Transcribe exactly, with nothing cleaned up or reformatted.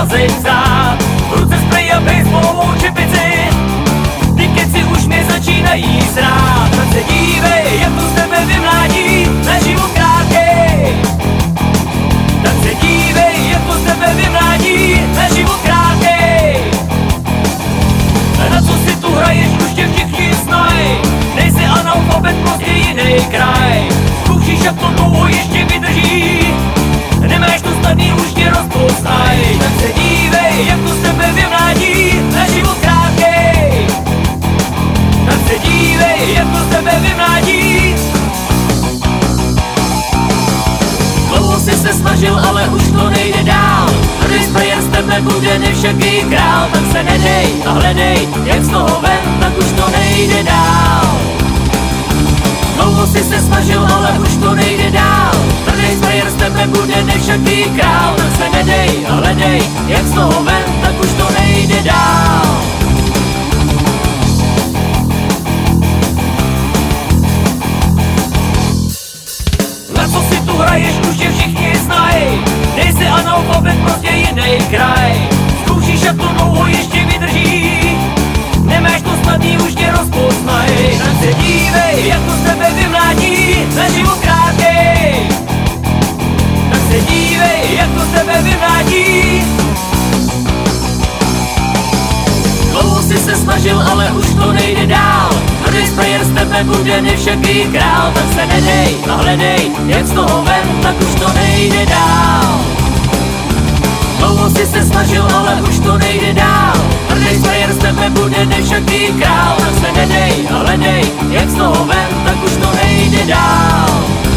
zem vzát. V ruce sprej a baseballovou čepici, ty keci už mě začínají srát. Tak se dívej, jak to z tebe vymládí, na život krátkej. Tak se dívej, jak to z tebe vymládí, na život krátkej. Na co si tu hraješ, už tě všichni znají, nejsi analfabet, prostě jiný kraj. Zkoušíš, jak to dlouho ještě vydrží, nemáš to snadný, už tě rozpoznaj. Tak se dívej, jak to z tebe vymládí, na život krátkej. Tak se dívej, jak to z tebe vymládí. Dlouho si se snažil, ale už to nejde dál. Když sprayer z tebe bude nevšaký král, tak se nedej a hledej, jak z toho ven, tak už to nejde dál. Dlouho si se snažil, ale už to nejde dál. Když sprayer z tebe bude nevšaký král, tak se nedej a hledej, jak z toho ven, tak už to nejde dál. Na co si tu hraješ, už tě všichni znají, nejsi analfabet, prostě jiný kraj. Zkoušíš, jak to dlouho ještě vydrží, nemáš to snadný, už tě rozpoznaj. Tak se dívej, jak to z tebe vymládí, na život krátkej. Tak se dívej, jak to z tebe vymládí. Dlouho si se snažil, ale už to nejde dál. Když sprayer z tebe bude nevšaký král, tak se nedej a hledej, jak z toho ven, tak už to nejde dál. Dlouho si se snažil, ale už to nejde dál. Když sprayer z tebe bude nevšaký král, tak se nedej a hledej, jak z toho ven, tak už to nejde dál.